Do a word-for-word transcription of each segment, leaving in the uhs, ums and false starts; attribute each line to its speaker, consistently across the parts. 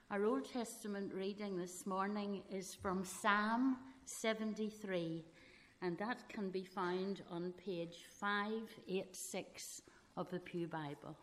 Speaker 1: Our Old Testament reading this morning is from Psalm seventy-three, and that can be found on page five eighty-six of the Pew Bible.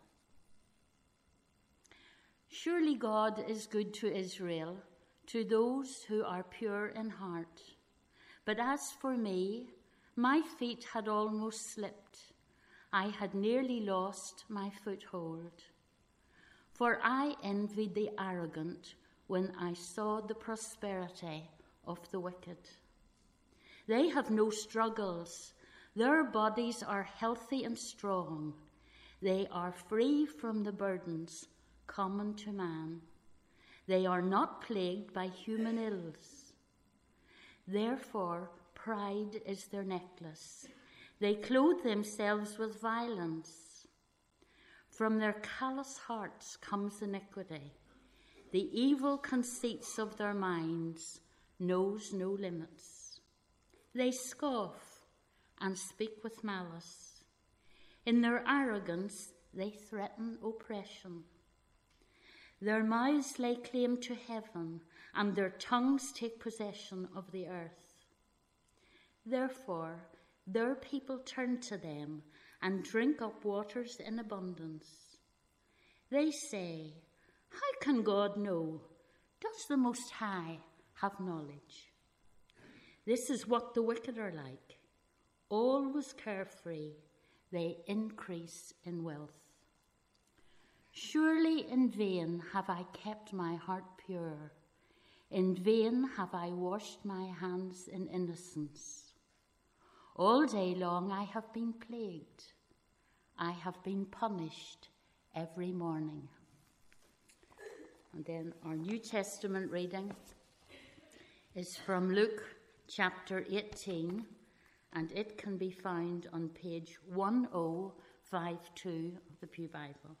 Speaker 1: Surely God is good to Israel, to those who are pure in heart. But as for me, my feet had almost slipped. I had nearly lost my foothold. For I envied the arrogant when I saw the prosperity of the wicked. They have no struggles. Their bodies are healthy and strong. They are free from the burdens common to man. They are not plagued by human ills. Therefore, pride is their necklace. They clothe themselves with violence. From their callous hearts comes iniquity. The evil conceits of their minds knows no limits. They scoff and speak with malice. In their arrogance, they threaten oppression. Their mouths lay claim to heaven, and their tongues take possession of the earth. Therefore, their people turn to them and drink up waters in abundance. They say, how can God know? Does the Most High have knowledge? This is what the wicked are like. Always carefree, they increase in wealth. Surely in vain have I kept my heart pure. In vain have I washed my hands in innocence. All day long I have been plagued. I have been punished every morning. And then our New Testament reading is from Luke chapter eighteen, and it can be found on page ten fifty-two of the Pew Bible.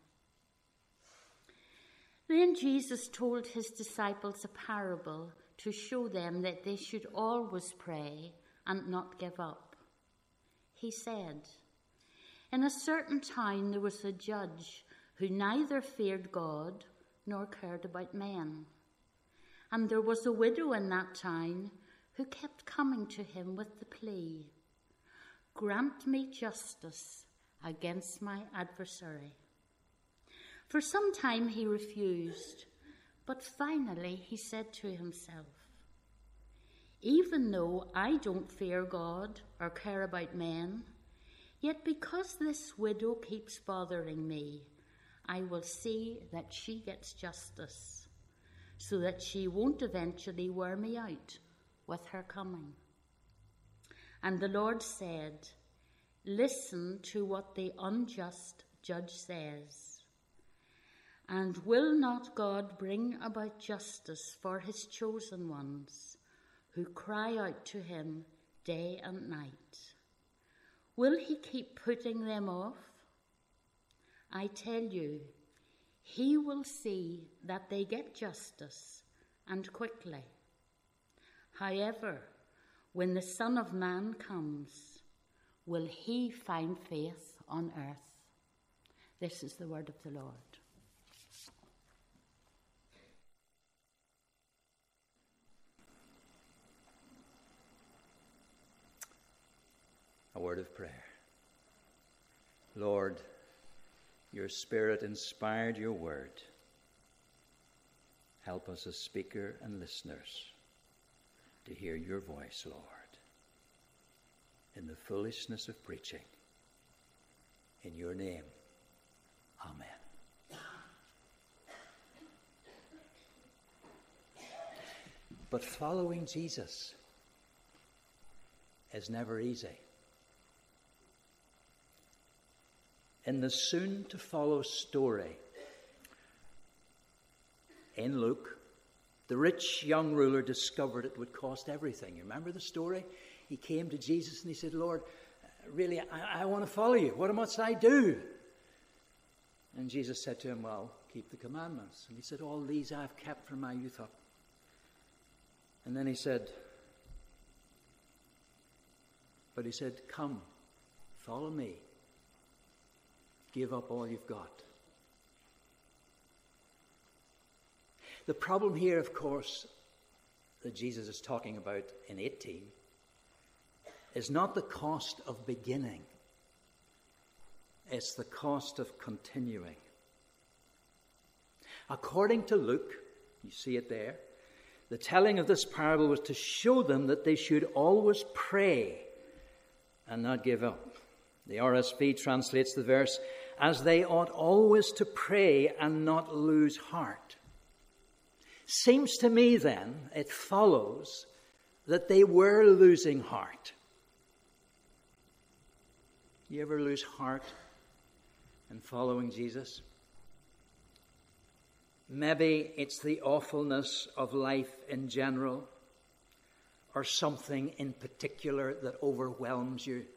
Speaker 1: Then Jesus told his disciples a parable to show them that they should always pray and not give up. He said, in a certain town there was a judge who neither feared God nor cared about men. And there was a widow in that town who kept coming to him with the plea, grant me justice against my adversary. For some time he refused, but finally he said to himself, even though I don't fear God or care about men, yet because this widow keeps bothering me, I will see that she gets justice, so that she won't eventually wear me out with her coming. And the Lord said, listen to what the unjust judge says. And will not God bring about justice for his chosen ones, who cry out to him day and night? Will he keep putting them off? I tell you, he will see that they get justice, and quickly. However, when the Son of Man comes, will he find faith on earth? This is the word of the Lord.
Speaker 2: A word of prayer. Lord, your Spirit inspired your word. Help us as speaker and listeners to hear your voice, Lord, in the foolishness of preaching. In your name, amen. But following Jesus is never easy. In the soon-to-follow story in Luke, the rich young ruler discovered it would cost everything. You remember the story? He came to Jesus and he said, Lord, really, I, I want to follow you. What must I do? And Jesus said to him, well, keep the commandments. And he said, all these I've kept from my youth up. And then he said, but he said, come, follow me. Give up all you've got. The problem here, of course, that Jesus is talking about in eighteen is not the cost of beginning. It's the cost of continuing. According to Luke, you see it there, the telling of this parable was to show them that they should always pray and not give up. The R S V translates the verse, as they ought always to pray and not lose heart. Seems to me then, it follows that they were losing heart. You ever lose heart in following Jesus? Maybe it's the awfulness of life in general, or something in particular that overwhelms you.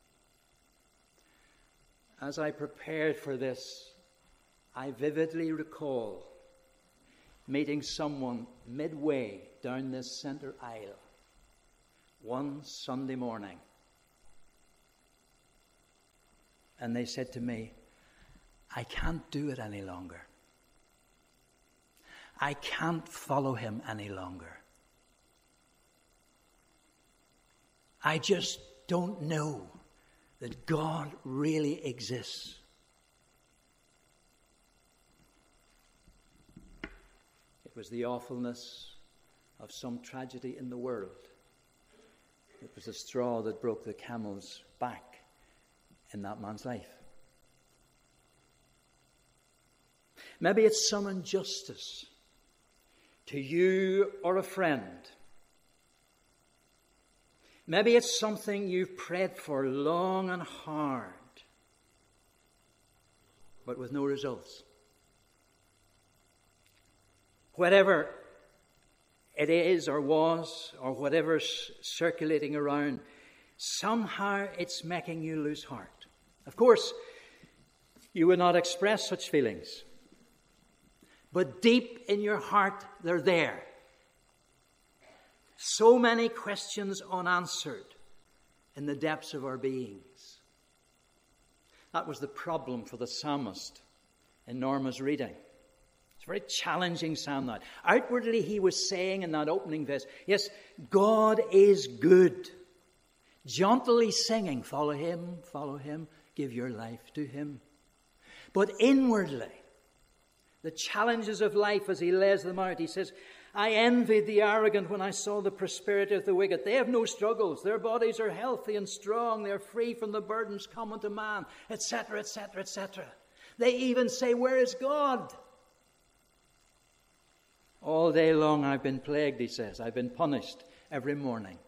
Speaker 2: As I prepared for this, I vividly recall meeting someone midway down this center aisle one Sunday morning. And they said to me, I can't do it any longer. I can't follow him any longer. I just don't know that God really exists. It was the awfulness of some tragedy in the world. It was the straw that broke the camel's back in that man's life. Maybe it's some injustice to you or a friend. Maybe it's something you've prayed for long and hard, but with no results. Whatever it is or was, or whatever's circulating around, somehow it's making you lose heart. Of course, you would not express such feelings, but deep in your heart, they're there. So many questions unanswered in the depths of our beings. That was the problem for the psalmist in Norma's reading. It's a very challenging psalm that. Outwardly he was saying in that opening verse, yes, God is good. Jauntily singing, follow him, follow him, give your life to him. But inwardly, the challenges of life as he lays them out, he says, I envied the arrogant when I saw the prosperity of the wicked. They have no struggles. Their bodies are healthy and strong. They are free from the burdens common to man, et cetera, et cetera, et cetera. They even say, where is God? All day long I've been plagued, he says. I've been punished every morning.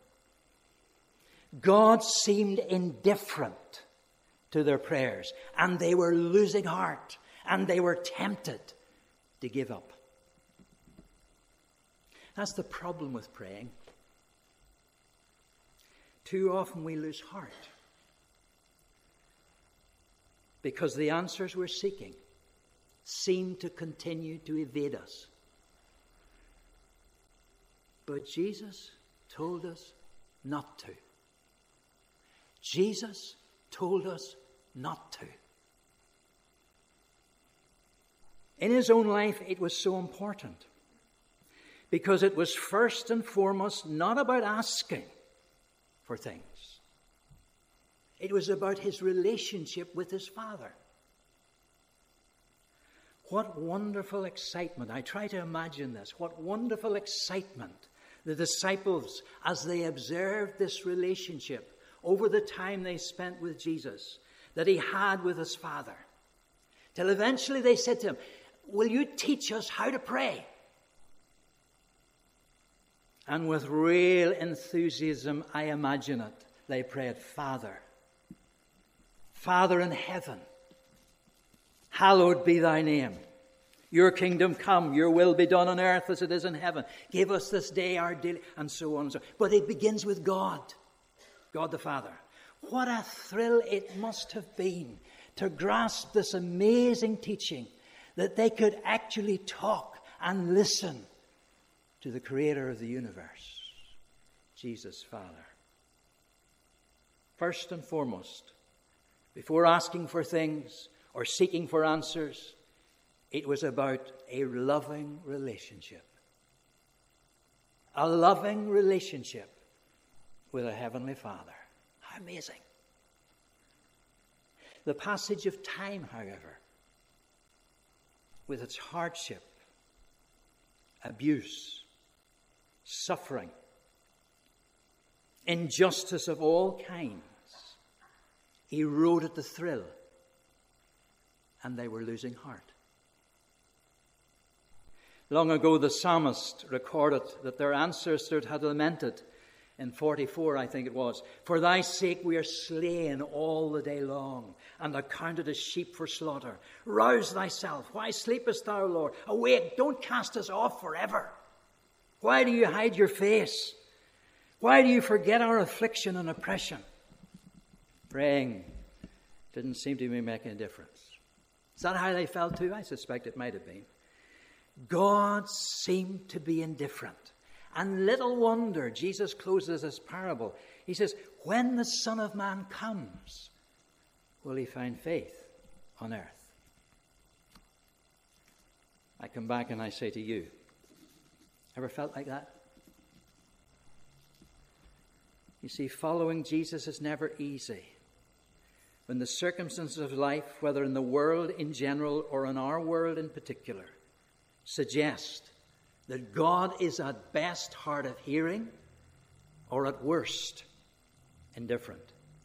Speaker 2: God seemed indifferent to their prayers, and they were losing heart, and they were tempted to give up. That's the problem with praying. Too often we lose heart because the answers we're seeking seem to continue to evade us. But Jesus told us not to. Jesus told us not to. In his own life, it was so important because it was first and foremost not about asking for things. It was about his relationship with his Father. What wonderful excitement. I try to imagine this. What wonderful excitement the disciples, as they observed this relationship over the time they spent with Jesus, that he had with his Father. Till eventually they said to him, will you teach us how to pray? And with real enthusiasm, I imagine it, they prayed, Father, Father in heaven, hallowed be thy name. Your kingdom come, your will be done on earth as it is in heaven. Give us this day our daily, and so on and so on. But it begins with God, God the Father. What a thrill it must have been to grasp this amazing teaching that they could actually talk and listen to the Creator of the universe, Jesus, Father. First and foremost, before asking for things or seeking for answers, It was about a loving relationship. A loving relationship with a heavenly Father. How amazing. The passage of time, however, with its hardship, abuse, suffering, injustice of all kinds, eroded the thrill, and they were losing heart. Long ago, the psalmist recorded that their ancestors had lamented in forty-four, I think it was, "For thy sake we are slain all the day long, and are counted as sheep for slaughter. Rouse thyself. Why sleepest thou, Lord? Awake, don't cast us off forever. Why do you hide your face? Why do you forget our affliction and oppression?" Praying didn't seem to be making a difference. Is that how they felt too? I suspect it might have been. God seemed to be indifferent. And little wonder, Jesus closes this parable. He says, when the Son of Man comes, will he find faith on earth? I come back and I say to you, ever felt like that? You see, following Jesus is never easy. When the circumstances of life, whether in the world in general or in our world in particular, suggest that God is at best hard of hearing or at worst indifferent.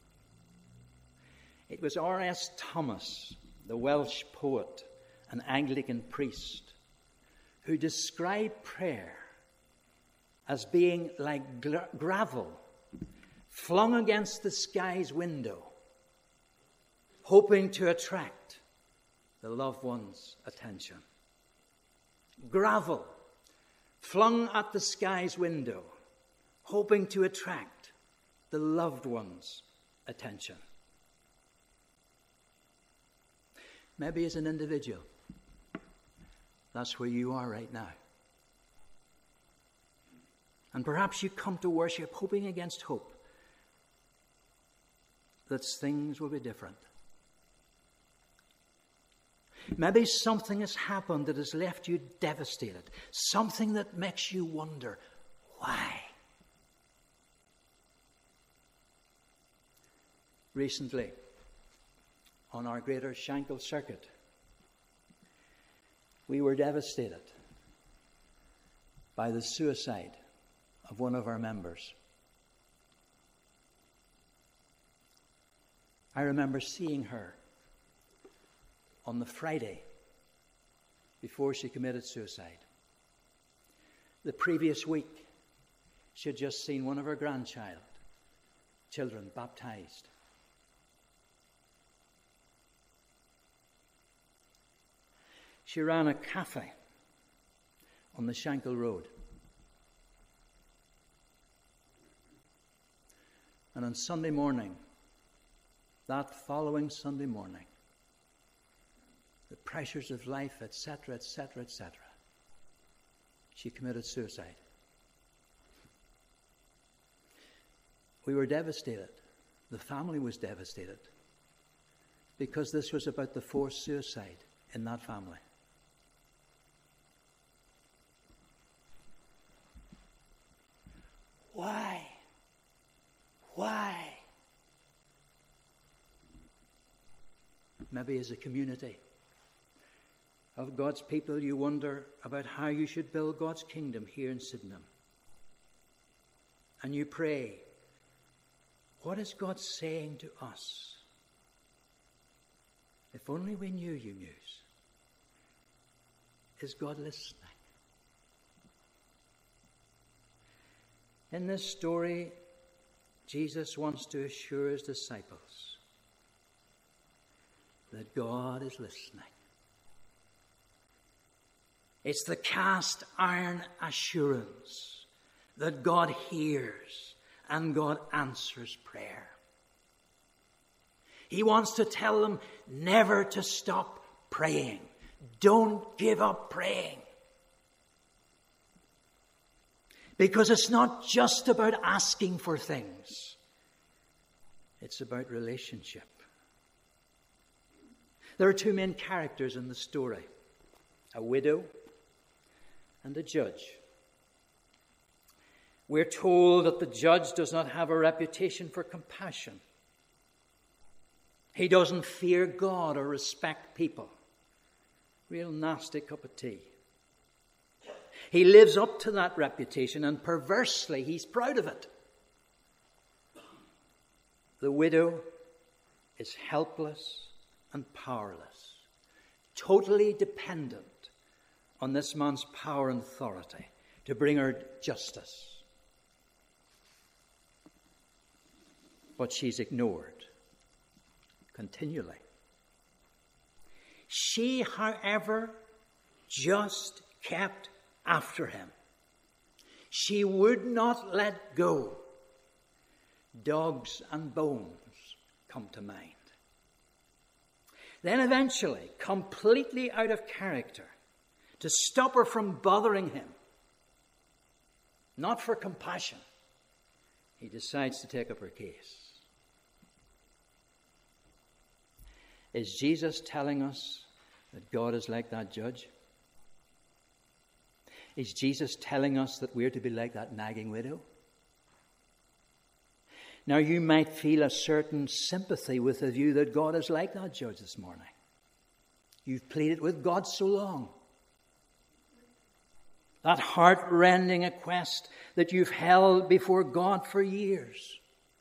Speaker 2: It was R S Thomas, the Welsh poet and Anglican priest, who described prayer as being like gra- gravel flung against the sky's window, hoping to attract the loved one's attention. Gravel flung at the sky's window, hoping to attract the loved one's attention. Maybe as an individual, that's where you are right now. And perhaps you come to worship hoping against hope that things will be different. Maybe something has happened that has left you devastated. Something that makes you wonder, why? Recently, on our Greater Shankill Circuit, we were devastated by the suicide of one of our members. I remember seeing her on the Friday before she committed suicide. The previous week, she had just seen one of her grandchild children baptized. She ran a cafe on the Shankill Road. And on Sunday morning, that following Sunday morning, the pressures of life, et cetera, et cetera, et cetera, she committed suicide. We were devastated. The family was devastated because this was about the forced suicide in that family. Why? Why? Maybe as a community of God's people, you wonder about how you should build God's kingdom here in Sydenham. And you pray, what is God saying to us? If only we knew, you muse. Is God listening? In this story, Jesus wants to assure his disciples that God is listening. It's the cast iron assurance that God hears and God answers prayer. He wants to tell them never to stop praying. Don't give up praying. Because it's not just about asking for things. It's about relationship. There are two main characters in the story. a widow, and a judge. We're told that the judge does not have a reputation for compassion. He doesn't fear God or respect people. Real nasty cup of tea. He lives up to that reputation, and perversely he's proud of it. The widow is helpless and powerless, totally dependent on this man's power and authority to bring her justice. But she's ignored continually. She, however, just kept after him. She would not let go. Dogs and bones come to mind. Then eventually, completely out of character, to stop her from bothering him, not for compassion, he decides to take up her case. Is Jesus telling us that God is like that judge? Is Jesus telling us that we're to be like that nagging widow? Now, you might feel a certain sympathy with the view that God is like that judge this morning. You've pleaded with God so long. That heart-rending request that you've held before God for years.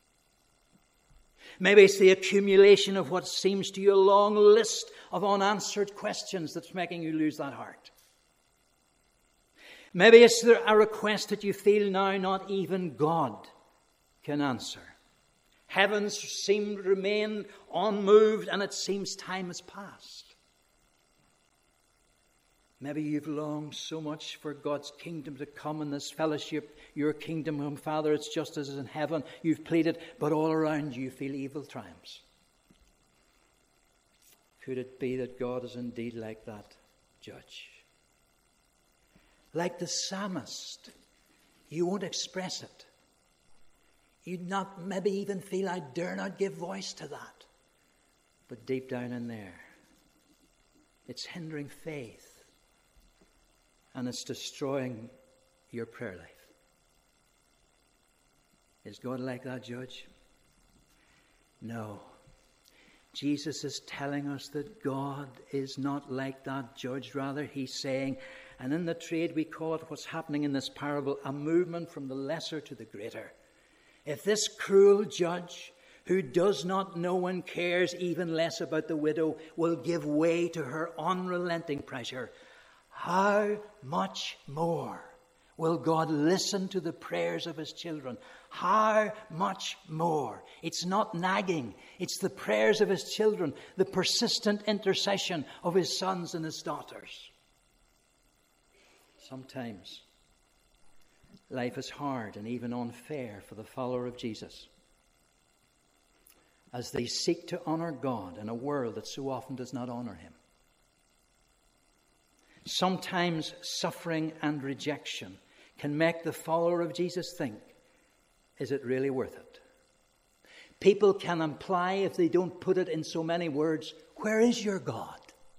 Speaker 2: Maybe it's the accumulation of what seems to you a long list of unanswered questions that's making you lose that heart. Maybe it's a request that you feel now not even God can answer. Heavens seem to remain unmoved, and it seems time has passed. Maybe you've longed so much for God's kingdom to come in this fellowship. Your kingdom come, Father, it's just as in heaven. You've pleaded, but all around you feel evil triumphs. Could it be that God is indeed like that judge? Like the psalmist, you won't express it. You'd not maybe even feel, I dare not give voice to that. But deep down in there, it's hindering faith. And it's destroying your prayer life. Is God like that judge? No. Jesus is telling us that God is not like that judge. Rather, he's saying, and in the trade we call it, what's happening in this parable, a movement from the lesser to the greater. If this cruel judge, who does not know and cares even less about the widow, will give way to her unrelenting pressure, how much more will God listen to the prayers of his children? How much more? It's not nagging. It's the prayers of his children, the persistent intercession of his sons and his daughters. Sometimes life is hard and even unfair for the follower of Jesus, as they seek to honor God in a world that so often does not honor him. Sometimes suffering and rejection can make the follower of Jesus think, is it really worth it? People can imply, if they don't put it in so many words, where is your God?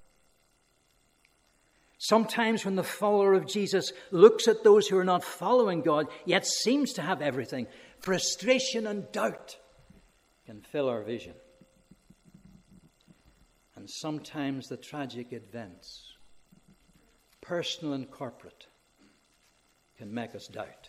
Speaker 2: Sometimes when the follower of Jesus looks at those who are not following God, yet seems to have everything, frustration and doubt can fill our vision. And sometimes the tragic events, personal and corporate, can make us doubt.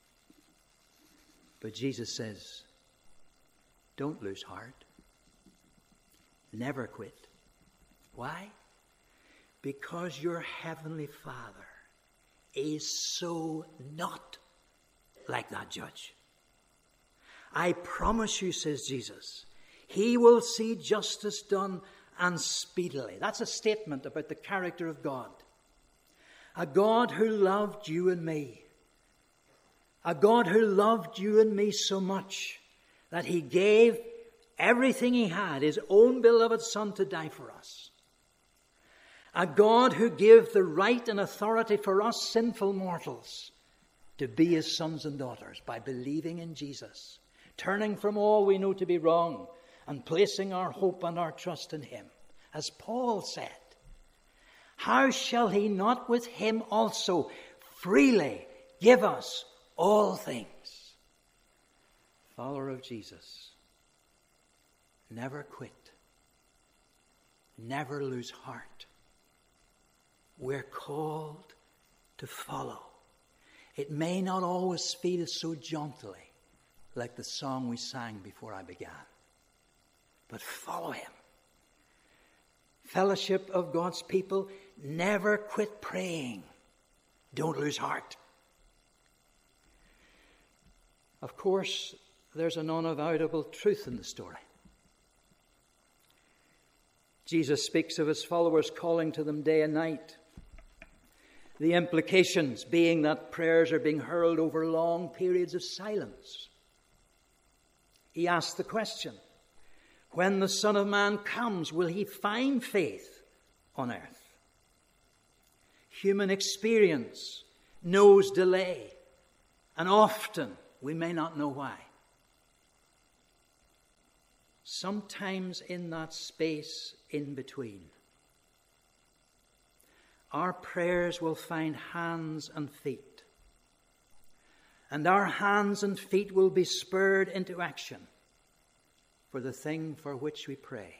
Speaker 2: But Jesus says, don't lose heart. Never quit. Why? Because your heavenly Father is so not like that judge. I promise you, says Jesus, he will see justice done and speedily. That's a statement about the character of God. A God who loved you and me. A God who loved you and me so much that he gave everything he had, his own beloved Son, to die for us. A God who gave the right and authority for us sinful mortals to be his sons and daughters by believing in Jesus, turning from all we know to be wrong and placing our hope and our trust in him. As Paul said, how shall he not with him also freely give us all things? Follower of Jesus, never quit. Never lose heart. We're called to follow. It may not always feel so jauntily like the song we sang before I began, but follow him. Fellowship of God's people, never quit praying. Don't lose heart. Of course, there's an unavoidable truth in the story. Jesus speaks of his followers calling to them day and night. The implications being that prayers are being hurled over long periods of silence. He asks the question, when the Son of Man comes, will he find faith on earth? Human experience knows delay, and often we may not know why. Sometimes in that space in between, our prayers will find hands and feet. And our hands and feet will be spurred into action for the thing for which we pray.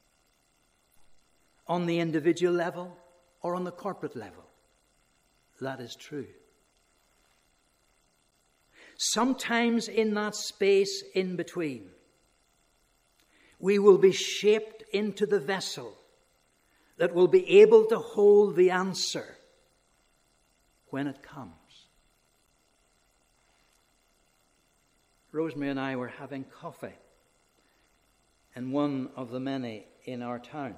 Speaker 2: On the individual level or on the corporate level, that is true. Sometimes in that space in between, we will be shaped into the vessel that will be able to hold the answer when it comes. Rosemary and I were having coffee in one of the many in our town.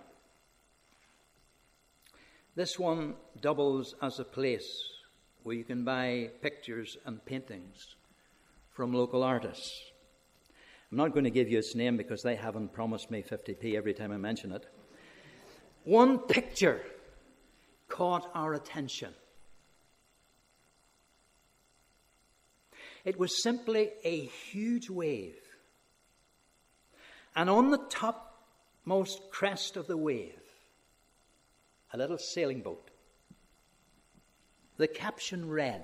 Speaker 2: This one doubles as a place where you can buy pictures and paintings from local artists. I'm not going to give you its name because they haven't promised me fifty p every time I mention it. One picture caught our attention. It was simply a huge wave. And on the topmost crest of the wave, a little sailing boat. The caption read,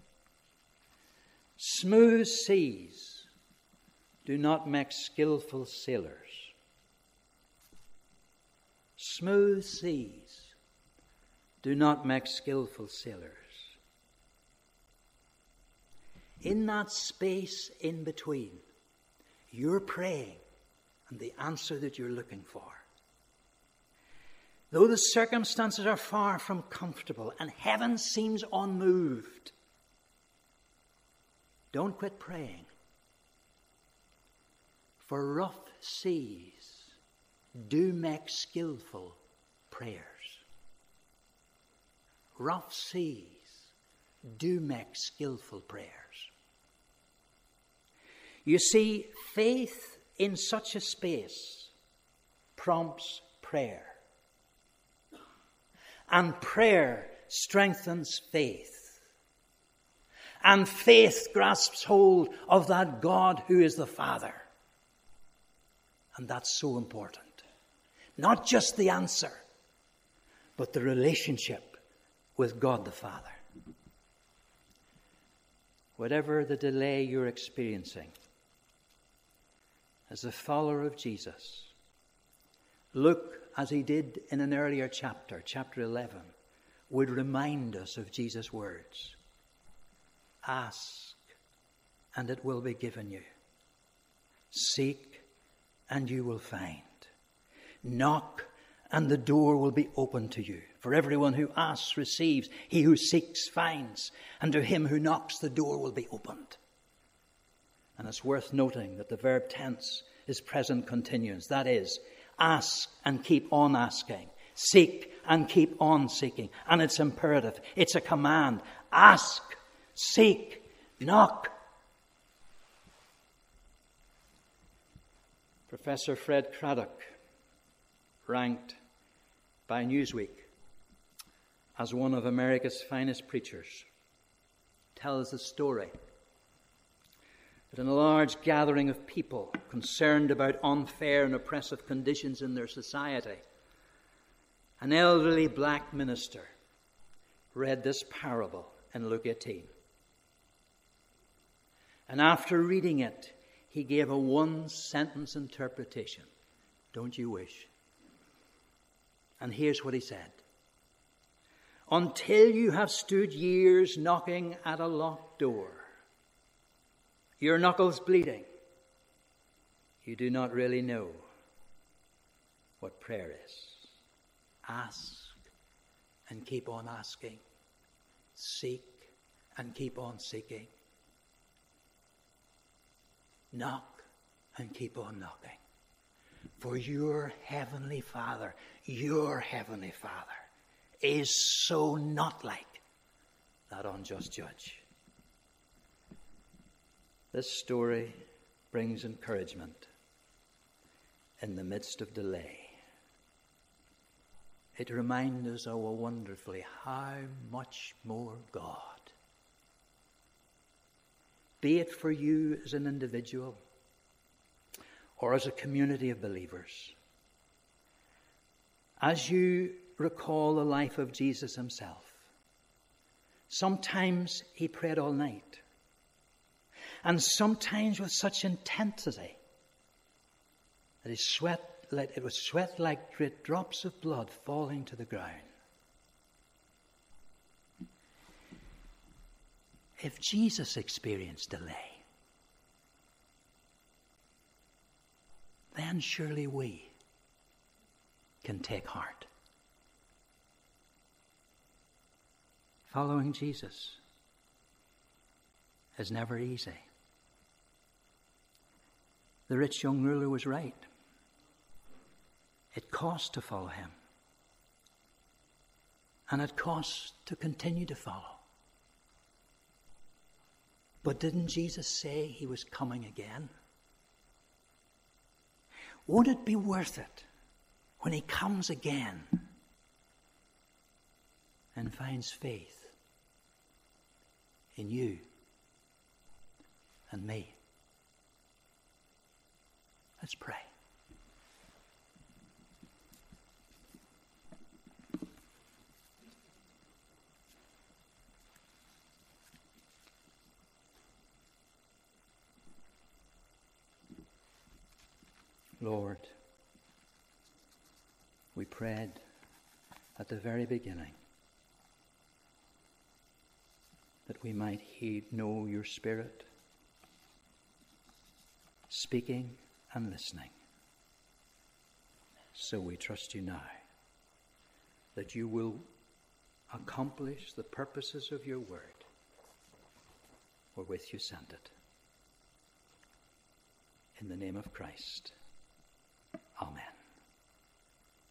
Speaker 2: "Smooth seas do not make skillful sailors." Smooth seas do not make skillful sailors. In that space in between, you're praying and the answer that you're looking for. Though the circumstances are far from comfortable and heaven seems unmoved, don't quit praying. For rough seas do make skillful prayers. Rough seas do make skillful prayers. You see, faith in such a space prompts prayer. And prayer strengthens faith. And faith grasps hold of that God who is the Father. And that's so important. Not just the answer, but the relationship with God the Father. Whatever the delay you're experiencing, as a follower of Jesus, Luke, as he did in an earlier chapter, chapter eleven, would remind us of Jesus' words. Ask, and it will be given you. Seek, and you will find. Knock, and the door will be opened to you. For everyone who asks receives, he who seeks finds, and to him who knocks the door will be opened. And it's worth noting that the verb tense is present continuous. That is, ask and keep on asking. Seek and keep on seeking. And it's imperative. It's a command. Ask, seek, knock. Professor Fred Craddock, ranked by Newsweek as one of America's finest preachers, tells the story that in a large gathering of people concerned about unfair and oppressive conditions in their society, an elderly black minister, read this parable in Luke eighteen. And after reading it, he gave a one-sentence interpretation. Don't you wish? And here's what he said. Until you have stood years knocking at a locked door, your knuckles bleeding, you do not really know what prayer is. Ask and keep on asking. Seek and keep on seeking. Knock and keep on knocking. For your heavenly Father, your heavenly Father, is so not like that unjust judge. This story brings encouragement in the midst of delay. It reminds us, oh, wonderfully, how much more God, be it for you as an individual or as a community of believers, as you recall the life of Jesus himself, sometimes he prayed all night, and sometimes with such intensity that his sweat, it was sweat like great drops of blood falling to the ground. If Jesus experienced delay, then surely we can take heart. Following Jesus is never easy. The rich young ruler was right. It cost to follow him. And it costs to continue to follow. But didn't Jesus say he was coming again? Won't it be worth it when he comes again and finds faith in you and me? Let's pray. Lord, we prayed at the very beginning that we might heed, know your Spirit, speaking and listening. So we trust you now that you will accomplish the purposes of your word wherewith you sent it. In the name of Christ.